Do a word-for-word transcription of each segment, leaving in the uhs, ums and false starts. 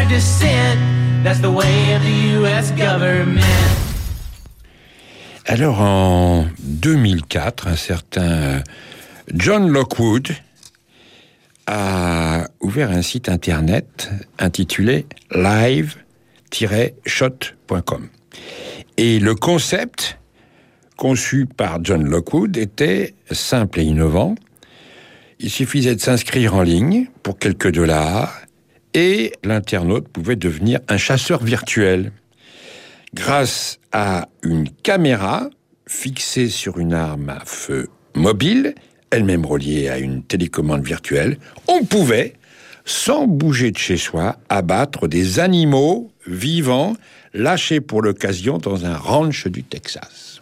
their descent. That's the way of the U S government. Alors en deux mille quatre, un certain John Lockwood a ouvert un site internet intitulé live tiret shot point com. Et le concept conçu par John Lockwood était simple et innovant. Il suffisait de s'inscrire en ligne pour quelques dollars et l'internaute pouvait devenir un chasseur virtuel. Grâce à une caméra fixée sur une arme à feu mobile, elle-même reliée à une télécommande virtuelle, on pouvait, sans bouger de chez soi, abattre des animaux vivants lâchés pour l'occasion dans un ranch du Texas.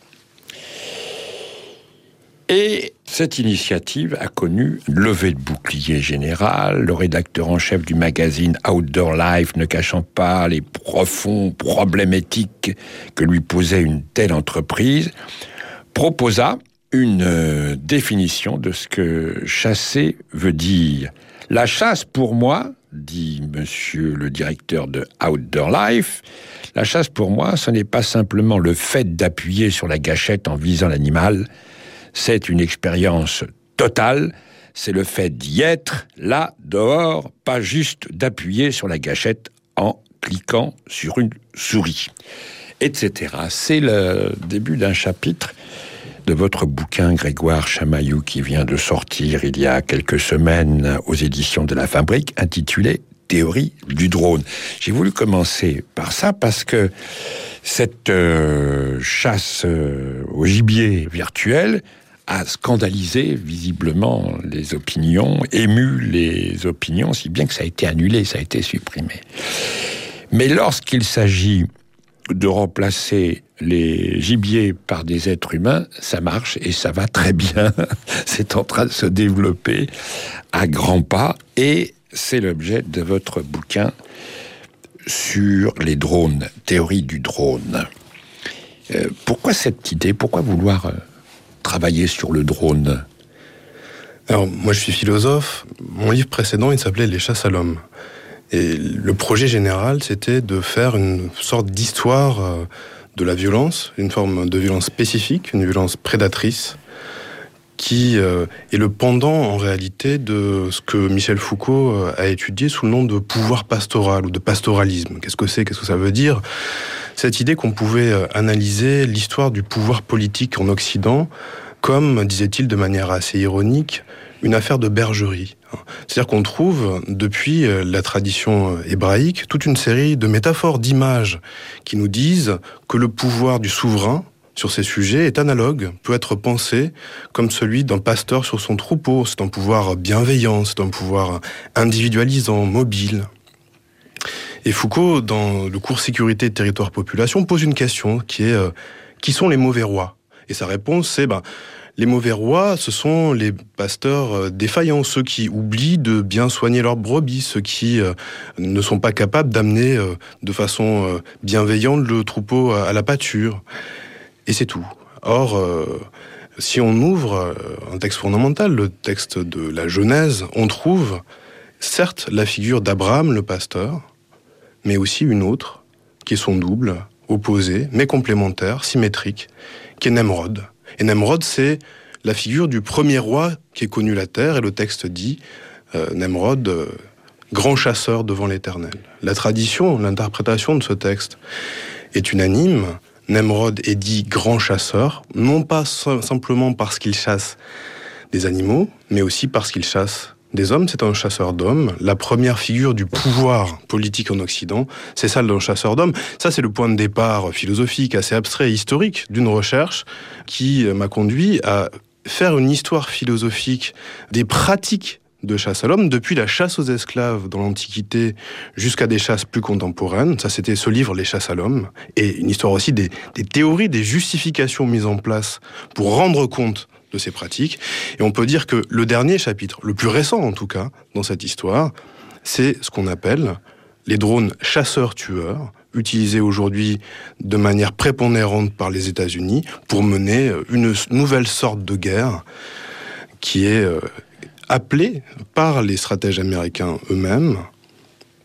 Et cette initiative a connu une levée de bouclier général, le rédacteur en chef du magazine Outdoor Life, ne cachant pas les profonds problèmes éthiques que lui posait une telle entreprise, proposa une euh, définition de ce que chasser veut dire. La chasse, pour moi, dit monsieur le directeur de Outdoor Life, la chasse, pour moi, ce n'est pas simplement le fait d'appuyer sur la gâchette en visant l'animal. C'est une expérience totale, c'est le fait d'y être, là, dehors, pas juste d'appuyer sur la gâchette en cliquant sur une souris, et cetera. C'est le début d'un chapitre de votre bouquin, Grégoire Chamaillou, qui vient de sortir il y a quelques semaines aux éditions de La Fabrique, intitulé « Théorie du drone ». J'ai voulu commencer par ça parce que cette euh, chasse euh, au gibier virtuel a scandalisé visiblement les opinions, ému les opinions, si bien que ça a été annulé, ça a été supprimé. Mais lorsqu'il s'agit de remplacer les gibiers par des êtres humains, ça marche et ça va très bien. C'est en train de se développer à grands pas et c'est l'objet de votre bouquin sur les drones, théorie du drone. Euh, pourquoi cette idée ? Pourquoi vouloir... Euh, travailler sur le drone? Alors, moi, je suis philosophe. Mon livre précédent, il s'appelait « Les chasses à l'homme ». Et le projet général, c'était de faire une sorte d'histoire de la violence, une forme de violence spécifique, une violence prédatrice, qui est le pendant, en réalité, de ce que Michel Foucault a étudié sous le nom de pouvoir pastoral ou de pastoralisme. Qu'est-ce que c'est ? Qu'est-ce que ça veut dire ? Cette idée qu'on pouvait analyser l'histoire du pouvoir politique en Occident comme, disait-il de manière assez ironique, une affaire de bergerie. C'est-à-dire qu'on trouve, depuis la tradition hébraïque, toute une série de métaphores, d'images, qui nous disent que le pouvoir du souverain sur ces sujets est analogue, peut être pensé comme celui d'un pasteur sur son troupeau. C'est un pouvoir bienveillant, c'est un pouvoir individualisant, mobile. Et Foucault, dans le cours Sécurité, Territoire, Population, pose une question qui est euh, « Qui sont les mauvais rois ?» Et sa réponse, c'est ben, « Les mauvais rois, ce sont les pasteurs défaillants, ceux qui oublient de bien soigner leurs brebis, ceux qui euh, ne sont pas capables d'amener euh, de façon euh, bienveillante le troupeau à, à la pâture. » Et c'est tout. Or, euh, si on ouvre un texte fondamental, le texte de la Genèse, on trouve, certes, la figure d'Abraham, le pasteur, mais aussi une autre, qui est son double, opposé, mais complémentaire, symétrique, qui est Nemrod. Et Nemrod, c'est la figure du premier roi qui ait connu la terre, et le texte dit, euh, Nemrod, euh, grand chasseur devant l'Éternel. La tradition, l'interprétation de ce texte est unanime. Nemrod est dit grand chasseur, non pas simplement parce qu'il chasse des animaux, mais aussi parce qu'il chasse des hommes. C'est un chasseur d'hommes. La première figure du pouvoir politique en Occident, c'est celle d'un chasseur d'hommes. Ça, c'est le point de départ philosophique, assez abstrait et historique d'une recherche qui m'a conduit à faire une histoire philosophique des pratiques de chasse à l'homme, depuis la chasse aux esclaves dans l'Antiquité jusqu'à des chasses plus contemporaines. Ça, c'était ce livre, Les chasses à l'homme, et une histoire aussi des, des théories, des justifications mises en place pour rendre compte de ces pratiques. Et on peut dire que le dernier chapitre, le plus récent en tout cas, dans cette histoire, c'est ce qu'on appelle les drones chasseurs-tueurs, utilisés aujourd'hui de manière prépondérante par les États-Unis pour mener une nouvelle sorte de guerre qui est... Euh, appelé par les stratèges américains eux-mêmes